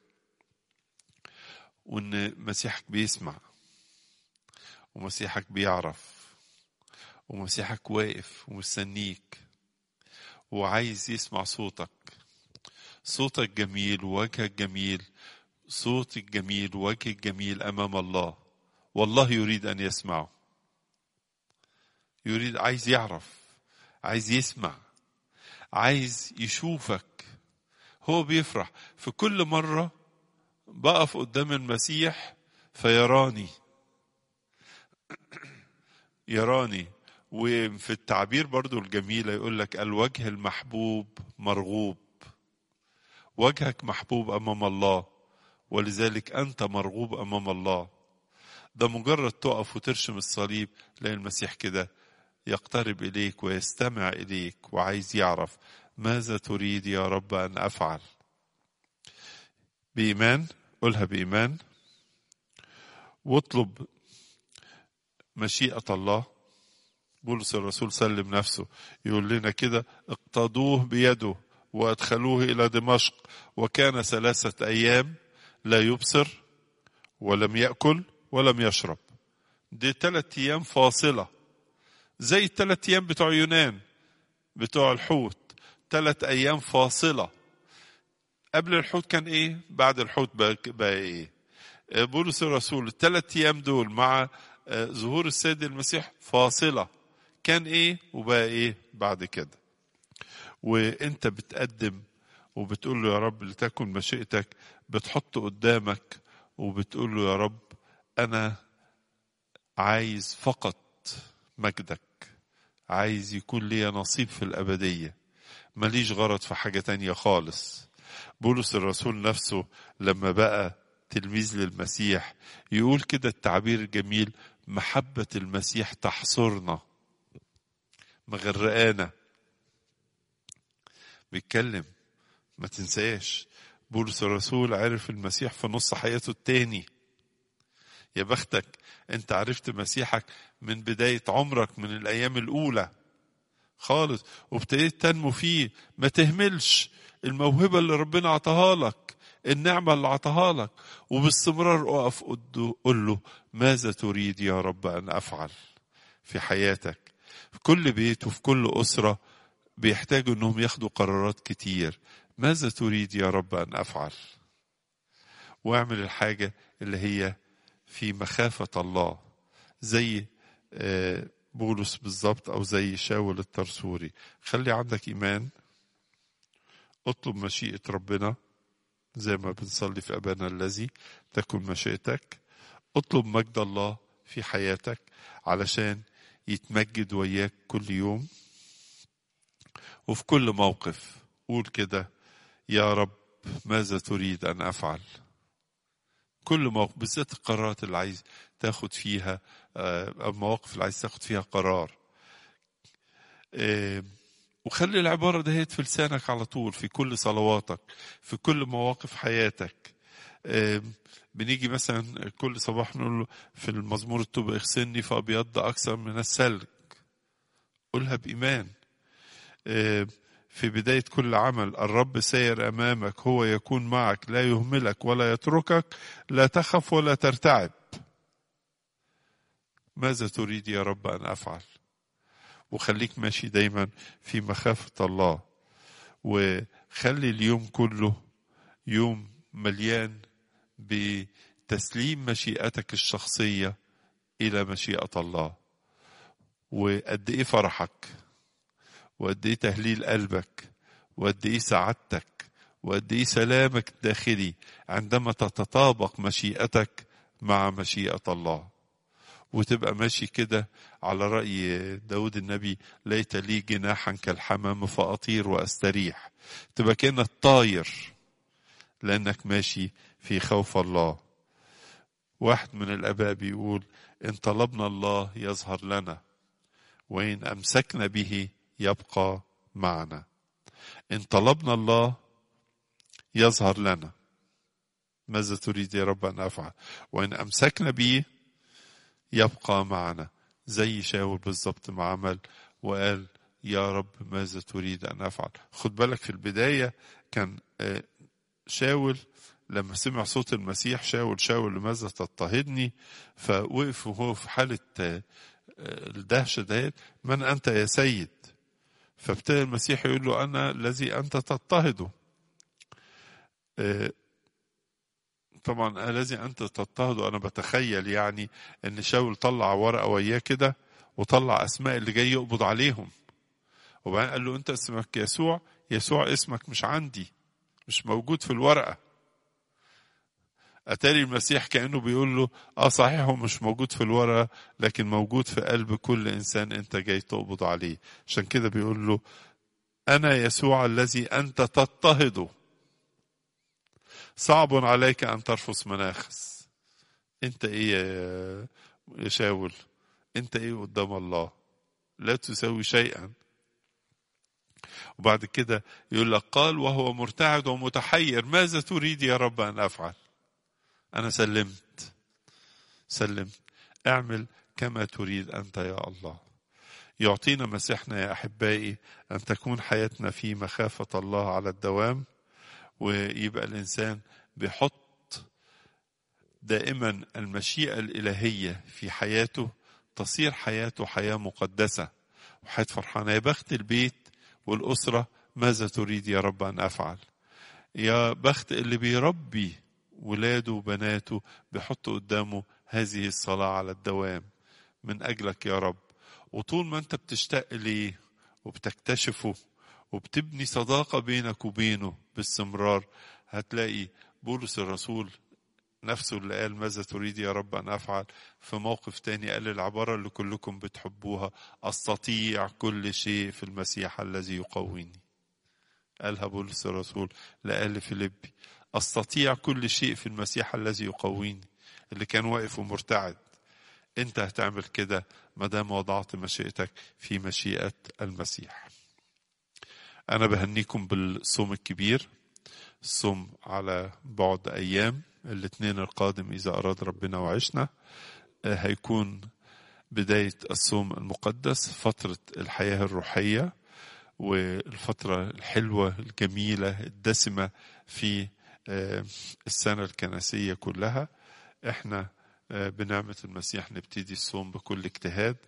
وإن مسيحك بيسمع، ومسيحك بيعرف، ومسيحك واقف ومستنيك وعايز يسمع صوتك. صوتك جميل ووجهك جميل، صوتك جميل ووجهك جميل أمام الله، والله يريد أن يسمعه. يريد، عايز يعرف، عايز يسمع، عايز يشوفك. هو بيفرح في كل مرة بقف قدام المسيح فيراني يراني. وفي التعبير برضو الجميلة يقول لك: الوجه المحبوب مرغوب. وجهك محبوب أمام الله، ولذلك أنت مرغوب أمام الله. ده مجرد تقف وترشم الصليب لأن المسيح كده يقترب إليك ويستمع إليك وعايز يعرف ماذا تريد يا رب أن أفعل. بإيمان، قولها بإيمان، واطلب مشيئة الله. بولس الرسول سلم نفسه، يقول لنا كده: اقتضوه بيده وأدخلوه إلى دمشق، وكان ثلاثة أيام لا يبصر ولم يأكل ولم يشرب. دي ثلاثة أيام فاصلة، زي الثلاث أيام بتوع يونان بتوع الحوت، ثلاث أيام فاصلة. قبل الحوت كان إيه؟ بعد الحوت بقى إيه؟ بولس الرسول الثلاث أيام دول مع ظهور السيد المسيح فاصلة، كان إيه وبقى إيه بعد كده. وإنت بتقدم وبتقول له: يا رب لتكن مشيئتك، بتحط قدامك وبتقول له: يا رب أنا عايز فقط مجدك، عايز يكون لي نصيب في الأبدية، ماليش غرض في حاجة تانية خالص. بولس الرسول نفسه لما بقى تلميذ للمسيح يقول كده التعبير الجميل: محبة المسيح تحصرنا، مغرقانا. بيتكلم، ما تنساش بولس الرسول عرف المسيح في نص حياته التاني. يا بختك انت عرفت مسيحك من بداية عمرك، من الأيام الأولى خالص، وابتديت تنمو فيه. ما تهملش الموهبة اللي ربنا عطاها لك، النعمة اللي عطاها لك، وباستمرار اقف قول له: ماذا تريد يا رب أن أفعل في حياتك؟ في كل بيت وفي كل أسرة بيحتاجوا انهم ياخدوا قرارات كتير. ماذا تريد يا رب ان افعل؟ واعمل الحاجة اللي هي في مخافة الله، زي بولس بالظبط او زي شاول الترسوري. خلي عندك ايمان، اطلب مشيئة ربنا زي ما بنصلي في ابانا الذي تكن مشيئتك. اطلب مجد الله في حياتك علشان يتمجد وياك كل يوم، وفي كل موقف قول كده يا رب ماذا تريد أن أفعل. كل موقف، بالذات القرارات اللي عايز تاخد فيها، المواقف اللي عايز تاخد فيها قرار، وخلي العبارة دهيت في لسانك على طول في كل صلواتك في كل مواقف حياتك. بنيجي مثلا كل صباح نقول له في المزمور التوبة اغسلني فأبيض أكثر من الثلج. قولها بإيمان. في بداية كل عمل الرب سير أمامك، هو يكون معك لا يهملك ولا يتركك، لا تخف ولا ترتعب. ماذا تريد يا رب أن أفعل؟ وخليك ماشي دايما في مخافة الله، وخلي اليوم كله يوم مليان بتسليم مشيئتك الشخصية إلى مشيئة الله. وقد إيه فرحك، وقد إيه تهليل قلبك، وقد إيه سعادتك، وقد إيه سلامك الداخلي عندما تتطابق مشيئتك مع مشيئة الله. وتبقى ماشي كده على رأي داود النبي، ليت لي جناحا كالحمام فأطير وأستريح. تبقى كأنك طاير لأنك ماشي في خوف الله. واحد من الآباء بيقول إن طلبنا الله يظهر لنا، وإن أمسكنا به يبقى معنا. إن طلبنا الله يظهر لنا، ماذا تريد يا رب أن أفعل؟ وإن أمسكنا به يبقى معنا، زي شاول بالضبط ما عمل وقال يا رب ماذا تريد أن أفعل. خد بالك في البداية كان شاول لما سمع صوت المسيح شاول شاول لماذا تضطهدني، فوقف وهو في حالة الدهشة ديت من أنت يا سيد؟ فابتدى المسيح يقول له أنا الذي أنت تضطهده. طبعا الذي أنت تضطهده أنا بتخيل يعني أن شاول طلع ورقة وياه كده وطلع أسماء اللي جاي يقبض عليهم، وبعدين قال له أنت اسمك يسوع. يسوع اسمك مش عندي، مش موجود في الورقة. أتاري المسيح كأنه بيقول له آه صحيح هو مش موجود في الورقة، لكن موجود في قلب كل إنسان أنت جاي تقبض عليه. عشان كده بيقول له أنا يسوع الذي أنت تضطهده، صعب عليك أن ترفس مناخس. أنت إيه يا شاول؟ أنت إيه قدام الله؟ لا تسوي شيئا. وبعد كده يقول لك قال وهو مرتعد ومتحير ماذا تريد يا رب أن أفعل؟ أنا سلمت سلمت. اعمل كما تريد أنت يا الله. يعطينا مسيحنا يا أحبائي أن تكون حياتنا في مخافة الله على الدوام، ويبقى الإنسان بيحط دائما المشيئة الإلهية في حياته، تصير حياته حياة مقدسة وحياة فرحانة. يا بخت البيت والأسرة ماذا تريد يا رب أن أفعل. يا بخت اللي بيربي ولاده وبناته بيحط قدامه هذه الصلاة على الدوام من أجلك يا رب. وطول ما أنت بتشتاق ليه وبتكتشفه وبتبني صداقة بينك وبينه باستمرار، هتلاقي بولس الرسول نفسه اللي قال ماذا تريد يا رب أن أفعل في موقف تاني قال العبارة اللي كلكم بتحبوها أستطيع كل شيء في المسيح الذي يقويني. قالها بولس الرسول لقال فيليبي أستطيع كل شيء في المسيح الذي يقويني، اللي كان واقف ومرتعد. انت هتعمل كده ما دام وضعت مشيئتك في مشيئة المسيح. أنا بهنيكم بالصوم الكبير، الصوم على بعد أيام الاثنين القادم إذا أراد ربنا وعشنا هيكون بداية الصوم المقدس، فترة الحياة الروحية والفترة الحلوة الجميلة الدسمة في السنة الكنسية كلها. احنا بنعمة المسيح نبتدي الصوم بكل اجتهاد،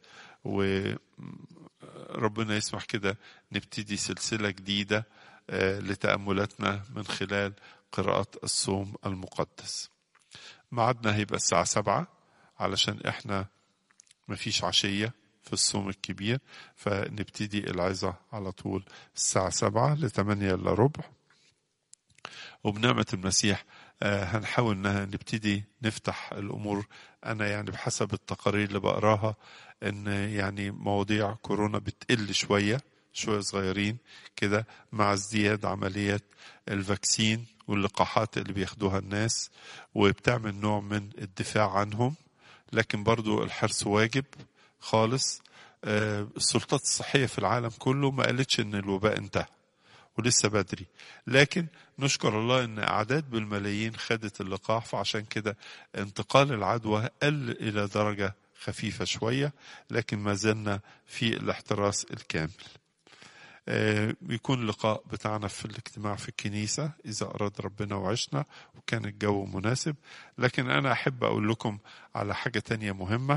وربنا يسمح كده نبتدي سلسلة جديدة لتأملاتنا من خلال قراءة الصوم المقدس. معادنا هيبقى الساعة سبعة علشان احنا مفيش عشية في الصوم الكبير، فنبتدي العظة على طول الساعة سبعة لثمانية إلا ربع. وبنعمة المسيح هنحاول انها نبتدي نفتح الامور. انا يعني بحسب التقارير اللي بقراها ان يعني مواضيع كورونا بتقل شوية شوية صغيرين كده مع ازدياد عمليات الفاكسين واللقاحات اللي بياخدوها الناس، وبتعمل نوع من الدفاع عنهم، لكن برضو الحرص واجب خالص. السلطات الصحية في العالم كله ما قالتش ان الوباء انتهى ولسه بدري، لكن نشكر الله ان اعداد بالملايين خدت اللقاح، فعشان كده انتقال العدوى قل الى درجة خفيفة شوية، لكن ما زلنا في الاحتراس الكامل. بيكون اللقاء بتاعنا في الاجتماع في الكنيسة إذا أراد ربنا وعشنا وكان الجو مناسب. لكن أنا أحب أقول لكم على حاجة تانية مهمة.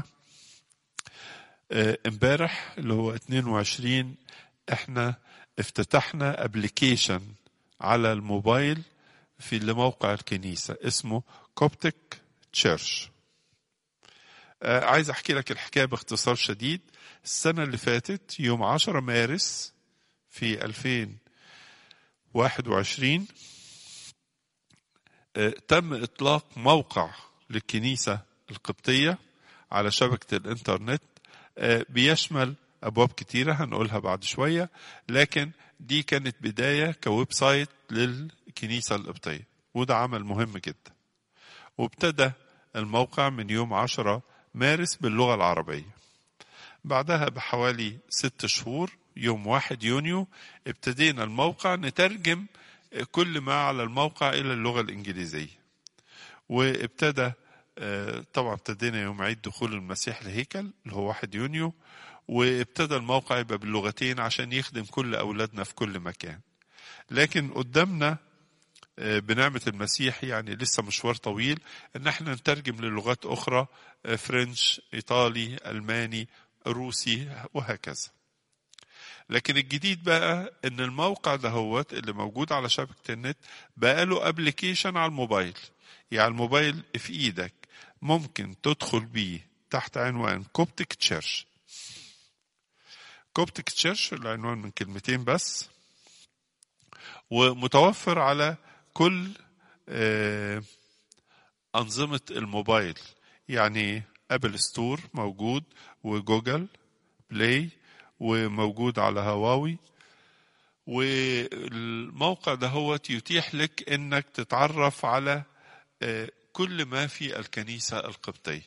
امبارح اللي هو اثنين وعشرين احنا افتتحنا ابليكيشن على الموبايل في لموقع الكنيسة اسمه كوبتك تشيرش. عايز احكي لك الحكاية باختصار شديد. السنة اللي فاتت يوم عشرة مارس في ألفين وواحد وعشرين تم اطلاق موقع للكنيسة القبطية على شبكة الانترنت، بيشمل أبواب كتيرة هنقولها بعد شوية، لكن دي كانت بداية كويب سايت للكنيسة القبطية، وده عمل مهم جدا. وابتدى الموقع من يوم عشرة مارس باللغة العربية. بعدها بحوالي ست شهور يوم واحد يونيو ابتدينا الموقع نترجم كل ما على الموقع إلى اللغة الإنجليزية. وابتدى طبعا ابتدينا يوم عيد دخول المسيح الهيكل اللي هو واحد يونيو، وابتدى الموقع يبقى باللغتين عشان يخدم كل أولادنا في كل مكان. لكن قدامنا بنعمة المسيح يعني لسه مشوار طويل ان احنا نترجم للغات اخرى، فرنش، ايطالي، الماني، روسي وهكذا. لكن الجديد بقى ان الموقع ده هو اللي موجود على شبكة النت بقى له ابليكيشن على الموبايل. يعني الموبايل في ايدك ممكن تدخل بيه تحت عنوان كوبتك تشيرش. كوبتك تشيرش العنوان من كلمتين بس، ومتوفر على كل أنظمة الموبايل، يعني أبل ستور موجود وجوجل بلاي وموجود على هواوي. والموقع ده هو يتيح لك انك تتعرف على كل ما في الكنيسة القبطية.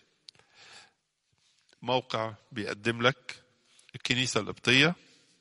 موقع بيقدم لك الكنيسة القبطية،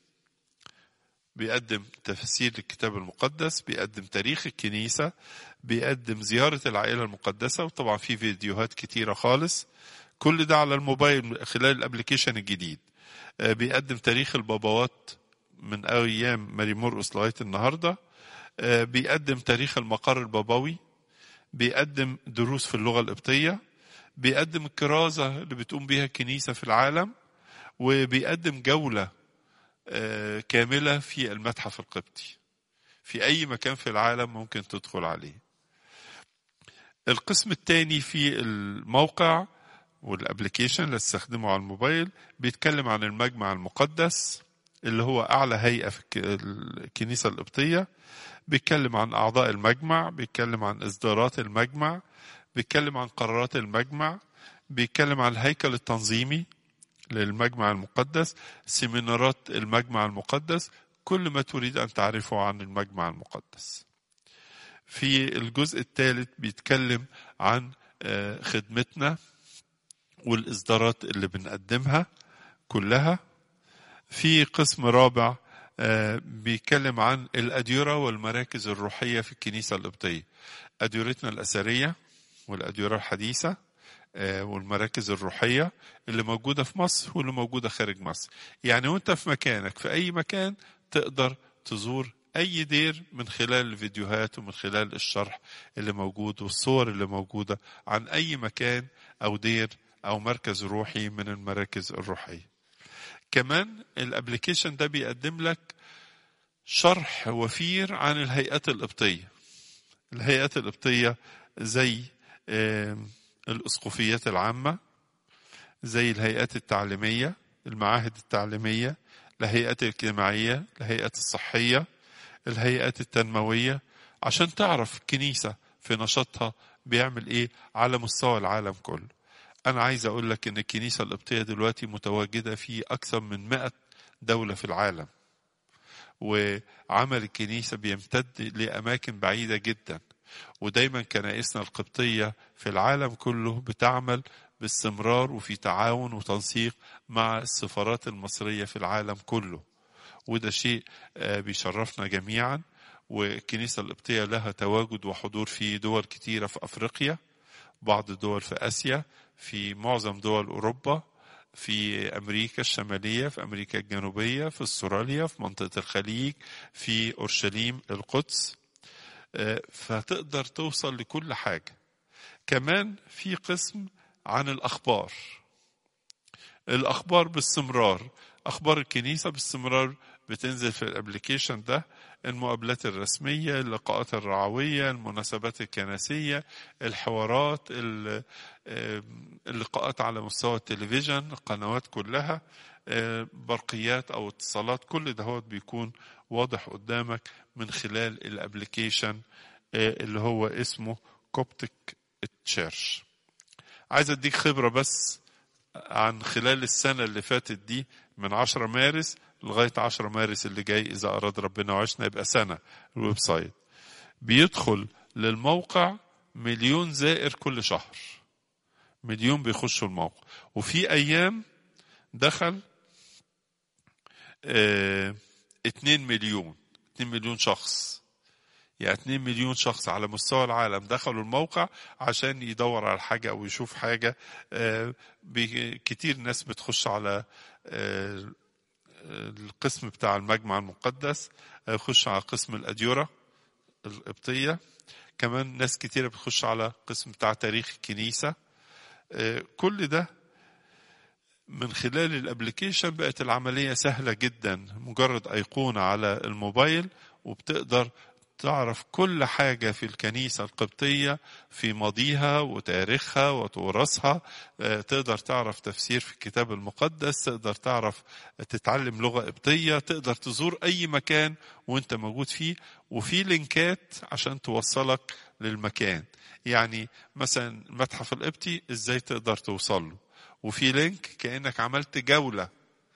بيقدم تفسير الكتاب المقدس، بيقدم تاريخ الكنيسة، بيقدم زيارة العائلة المقدسة، وطبعا في فيديوهات كتيرة خالص. كل ده على الموبايل خلال الابليكيشن الجديد. بيقدم تاريخ البابوات من أيام ماري مرقس لغاية النهاردة. بيقدم تاريخ المقر البابوي، بيقدم دروس في اللغة القبطية، بيقدم الكرازة اللي بتقوم بها الكنيسة في العالم، وبيقدم جولة كاملة في المتحف القبطي في أي مكان في العالم ممكن تدخل عليه. القسم الثاني في الموقع والابليكيشن اللي استخدمه على الموبايل بيتكلم عن المجمع المقدس اللي هو أعلى هيئة في الكنيسة القبطية. بيتكلم عن أعضاء المجمع، بيتكلم عن إصدارات المجمع، بيتكلم عن قرارات المجمع، بيتكلم عن الهيكل التنظيمي للمجمع المقدس، سيمينارات المجمع المقدس، كل ما تريد أن تعرفه عن المجمع المقدس. في الجزء الثالث بيتكلم عن خدمتنا والإصدارات اللي بنقدمها كلها. في قسم رابع بيتكلم عن الأديرة والمراكز الروحية في الكنيسة القبطية، أديرتنا الأثرية والأديرة الحديثة والمراكز الروحية اللي موجودة في مصر واللي موجودة خارج مصر. يعني وانت في مكانك في أي مكان تقدر تزور أي دير من خلال الفيديوهات ومن خلال الشرح اللي موجود والصور اللي موجودة عن أي مكان أو دير أو مركز روحي من المراكز الروحية. كمان الابليكيشن ده بيقدم لك شرح وفير عن الهيئات القبطية. الهيئات القبطية زي الأسقفيات العامة، زي الهيئات التعليمية، المعاهد التعليمية، الهيئات الاجتماعية، الهيئات الصحية، الهيئات التنموية، عشان تعرف الكنيسة في نشاطها بيعمل ايه على مستوى العالم كله. أنا عايز أقول لك إن الكنيسة القبطية دلوقتي متواجدة في أكثر من مئة دولة في العالم، وعمل الكنيسة بيمتد لأماكن بعيدة جدا، ودايما كنائسنا القبطية في العالم كله بتعمل باستمرار وفي تعاون وتنسيق مع السفارات المصرية في العالم كله، وده شيء بيشرفنا جميعا. والكنيسة القبطية لها تواجد وحضور في دول كتيرة في أفريقيا، بعض الدول في آسيا، في معظم دول أوروبا، في أمريكا الشمالية، في أمريكا الجنوبية، في استراليا، في منطقة الخليج، في أورشليم القدس، فتقدر توصل لكل حاجة. كمان في قسم عن الأخبار، الأخبار باستمرار، أخبار الكنيسة باستمرار بتنزل في الابليكيشن ده، المقابلات الرسمية، اللقاءات الرعوية، المناسبات الكنسية، الحوارات، اللقاءات على مستوى التلفزيون، القنوات كلها، برقيات أو اتصالات، كل ده هو بيكون واضح قدامك من خلال الابليكيشن اللي هو اسمه كوبتك تشيرش. عايز اديك خبرة بس عن خلال السنة اللي فاتت دي، من عشرة مارس لغاية عشرة مارس اللي جاي إذا أراد ربنا وعشنا يبقى سنة. الويب سايت بيدخل للموقع مليون زائر كل شهر، مليون بيخشوا الموقع، وفي أيام دخل اه اتنين مليون، اتنين مليون شخص، يعني اتنين مليون شخص على مستوى العالم دخلوا الموقع عشان يدور على حاجة أو يشوف حاجة. اه كتير ناس بتخش على اه القسم بتاع المجمع المقدس، يخش على قسم الأديرة القبطية، كمان ناس كتيرة بتخش على قسم بتاع تاريخ الكنيسة. كل ده من خلال الابليكيشن بقت العملية سهلة جدا، مجرد أيقونة على الموبايل وبتقدر تعرف كل حاجة في الكنيسة القبطية، في ماضيها وتاريخها وتراثها، تقدر تعرف تفسير في الكتاب المقدس، تقدر تعرف تتعلم لغة قبطية، تقدر تزور أي مكان وانت موجود فيه، وفي لينكات عشان توصلك للمكان. يعني مثلا المتحف القبطي ازاي تقدر توصل له، وفي لينك كأنك عملت جولة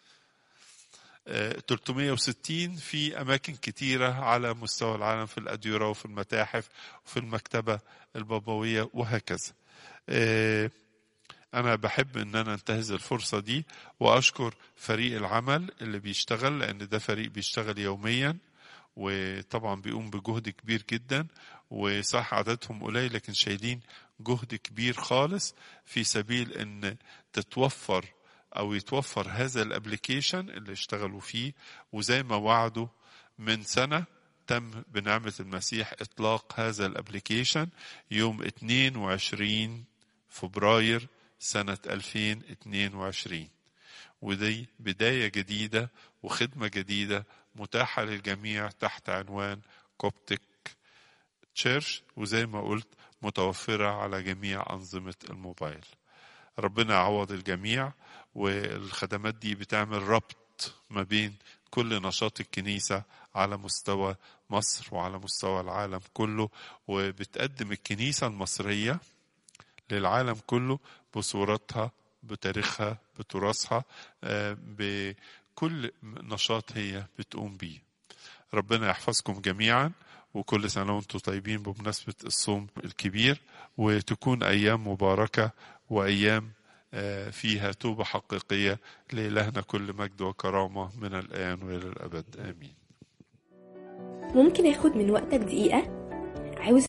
ثلاثمية وستين في أماكن كتيرة على مستوى العالم، في الأديرة وفي المتاحف وفي المكتبة البابوية وهكذا. أنا بحب أن أنا انتهز الفرصة دي وأشكر فريق العمل اللي بيشتغل، لأن ده فريق بيشتغل يوميا وطبعا بيقوم بجهد كبير جدا، وصح عددهم قليل لكن شايلين جهد كبير خالص في سبيل أن تتوفر أو يتوفر هذا الابليكيشن اللي اشتغلوا فيه. وزي ما وعدوا من سنة تم بنعمة المسيح إطلاق هذا الابليكيشن يوم اثنين وعشرين فبراير سنة ألفين واثنين وعشرين، ودي بداية جديدة وخدمة جديدة متاحة للجميع تحت عنوان كوبتك تشيرش، وزي ما قلت متوفرة على جميع أنظمة الموبايل. ربنا يعوض الجميع، والخدمات دي بتعمل ربط ما بين كل نشاط الكنيسة على مستوى مصر وعلى مستوى العالم كله، وبتقدم الكنيسة المصرية للعالم كله بصورتها، بتاريخها، بتراثها، بكل نشاط هي بتقوم بيه. ربنا يحفظكم جميعا، وكل سنة وانتم طيبين بمناسبة الصوم الكبير، وتكون أيام مباركة وأيام فيها توبة حقيقية. لإلهنا كل مجد وكرامة من الآن وإلى الأبد، آمين. ممكن أخد من وقتك دقيقة؟ عاوز